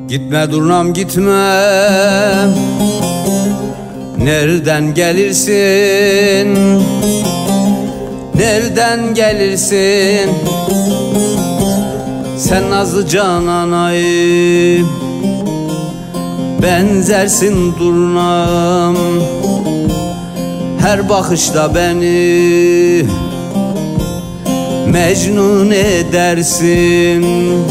Gitme durnam gitme, nereden gelirsin? Nereden gelirsin? Sen nazlı cananayı benzersin durnam. Her bakışta beni mecnun edersin.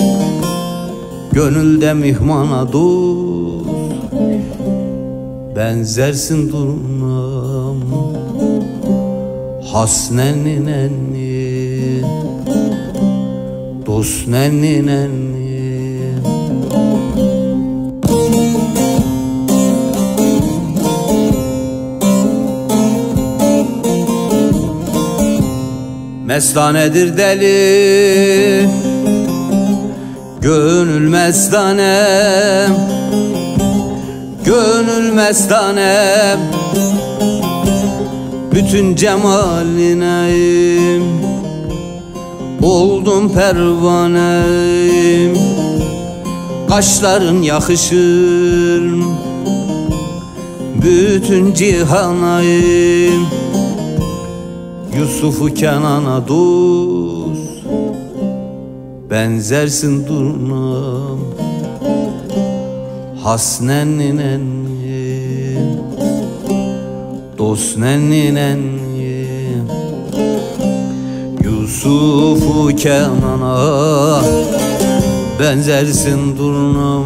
Gönülde mihmana dost benzersin durnam. Has nenni nenni, dost nenni nenni. Mestanedir deli, gönül mestanem, gönül mestanem. Bütün cemaline oldum pervanem. Kaşların yakışır bütün cihana. Yusuf'u Kenan'a dost benzersin durnam. Has nenni nenni, dost nenni nenni. Yusuf'u Kenan'a benzersin durnam.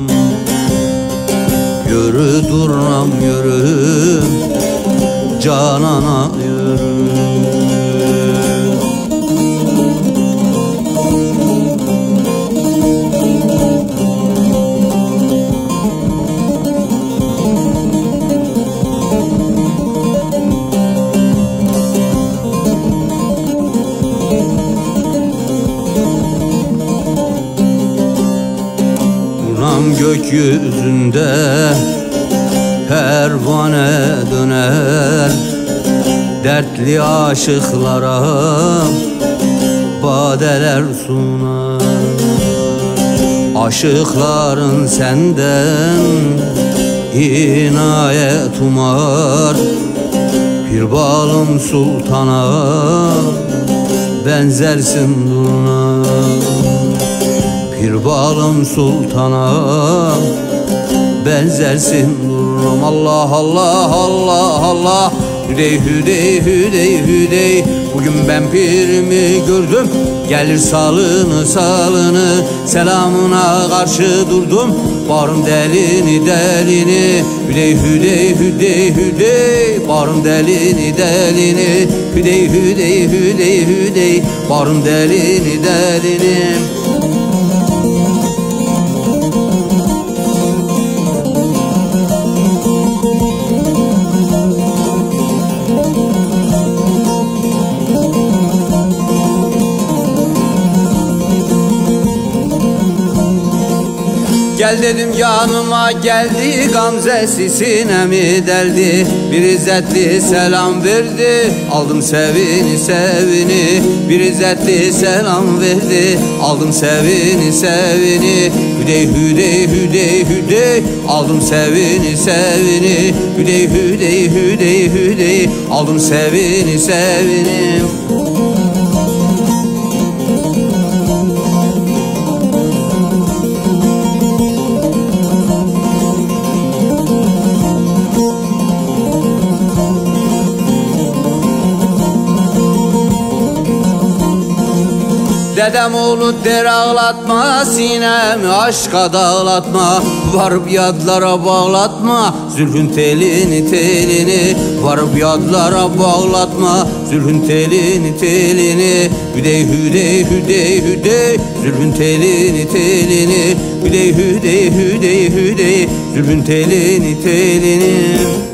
Yürü durnam yürü, canana yürü. Gökyüzünde pervane döner, dertli aşıklara badeler sunar. Aşıkların senden inayet umar. Pir balım sultana benzersin durnam. Pir balım sultana benzersin durnam. Allah Allah Allah Allah, hüdey hüdey hüdey hüdey. Bugün ben pirimi gördüm, gelir salını salını. Selamına karşı durdum, bağrım delini delini. Hüdey hüdey hüdey hüdey, bağrım delini delini. Hüdey hüdey hüdey hüdey, bağrım delini delini. Gel dedim yanıma geldi, gamzesi sinemi deldi. Bir izzetli selam verdi, aldım sevini sevini. Bir izzetli selam verdi, aldım sevini sevini. Hüdey hüdey hüdey hüdey, aldım sevini sevini. Hüdey hüdey hüdey hüdey, aldım sevini sevini. Dedem oğlu der ağlatma, sinemi aşka dağlatma. Varıp yadlara bağlatma, zülfün telini telini. Varıp yadlara bağlatma, zülfün telini telini. Hüdey hüdey hüdey hüdey, zülfün telini telini. Hüdey hüdey hüdey hüdey, zülfün telini telini.